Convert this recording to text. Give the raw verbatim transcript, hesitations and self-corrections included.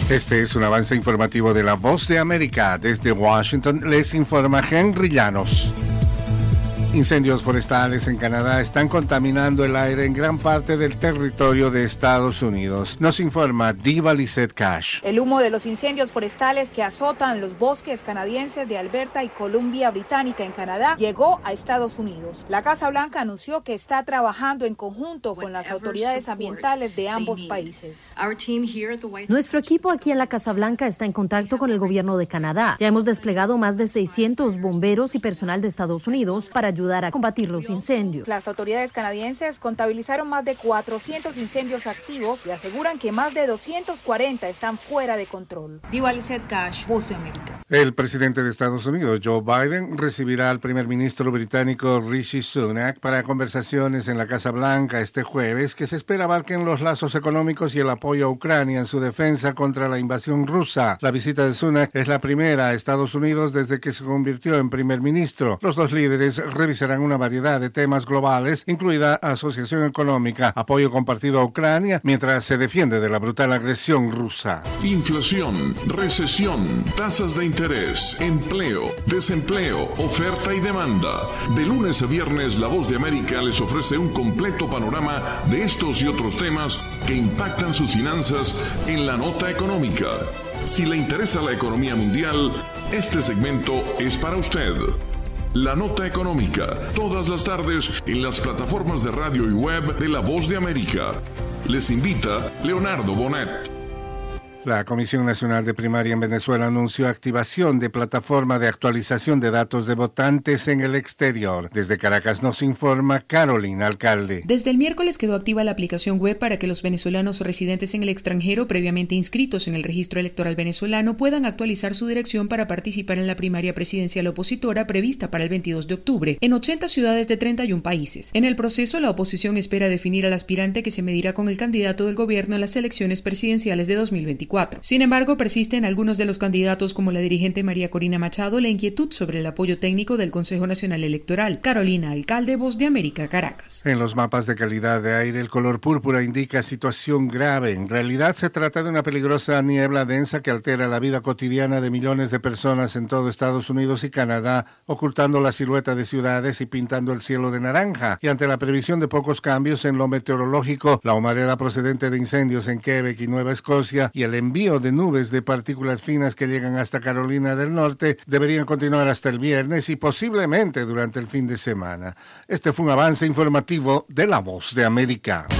Este es un avance informativo de La Voz de América. Desde Washington les informa Henry Llanos. Incendios forestales en Canadá están contaminando el aire en gran parte del territorio de Estados Unidos. Nos informa Diva Lizette Cash. El humo de los incendios forestales que azotan los bosques canadienses de Alberta y Columbia Británica en Canadá llegó a Estados Unidos. La Casa Blanca anunció que está trabajando en conjunto con las autoridades ambientales de ambos países. Nuestro equipo aquí en la Casa Blanca está en contacto con el gobierno de Canadá. Ya hemos desplegado más de seiscientos bomberos y personal de Estados Unidos para ayudar a combatir los incendios. Las autoridades canadienses contabilizaron más de cuatrocientos incendios activos y aseguran que más de doscientos cuarenta están fuera de control. Diva Lizette Cash, Voz de América. El presidente de Estados Unidos, Joe Biden, recibirá al primer ministro británico Rishi Sunak para conversaciones en la Casa Blanca este jueves que se espera abarquen los lazos económicos y el apoyo a Ucrania en su defensa contra la invasión rusa. La visita de Sunak es la primera a Estados Unidos desde que se convirtió en primer ministro. Los dos líderes revisarán una variedad de temas globales, incluida asociación económica, apoyo compartido a Ucrania, mientras se defiende de la brutal agresión rusa. Inflación, recesión, tasas de interés, empleo, desempleo, oferta y demanda. De lunes a viernes, La Voz de América les ofrece un completo panorama de estos y otros temas que impactan sus finanzas en la nota económica. Si le interesa la economía mundial, este segmento es para usted. La Nota Económica, todas las tardes en las plataformas de radio y web de La Voz de América. Les invita Leonardo Bonet. La Comisión Nacional de Primaria en Venezuela anunció activación de plataforma de actualización de datos de votantes en el exterior. Desde Caracas nos informa Carolina Alcalde. Desde el miércoles quedó activa la aplicación web para que los venezolanos residentes en el extranjero previamente inscritos en el registro electoral venezolano puedan actualizar su dirección para participar en la primaria presidencial opositora prevista para el veintidós de octubre en ochenta ciudades de treinta y un países. En el proceso, la oposición espera definir al aspirante que se medirá con el candidato del gobierno en las elecciones presidenciales de dos mil veinticuatro. Sin embargo, persisten algunos de los candidatos como la dirigente María Corina Machado la inquietud sobre el apoyo técnico del Consejo Nacional Electoral. Carolina Alcalde, Voz de América, Caracas. En los mapas de calidad de aire, el color púrpura indica situación grave. En realidad se trata de una peligrosa niebla densa que altera la vida cotidiana de millones de personas en todo Estados Unidos y Canadá, ocultando la silueta de ciudades y pintando el cielo de naranja. Y ante la previsión de pocos cambios en lo meteorológico, la humareda procedente de incendios en Quebec y Nueva Escocia y el envío de nubes de partículas finas que llegan hasta Carolina del Norte deberían continuar hasta el viernes y posiblemente durante el fin de semana. Este fue un avance informativo de La Voz de América.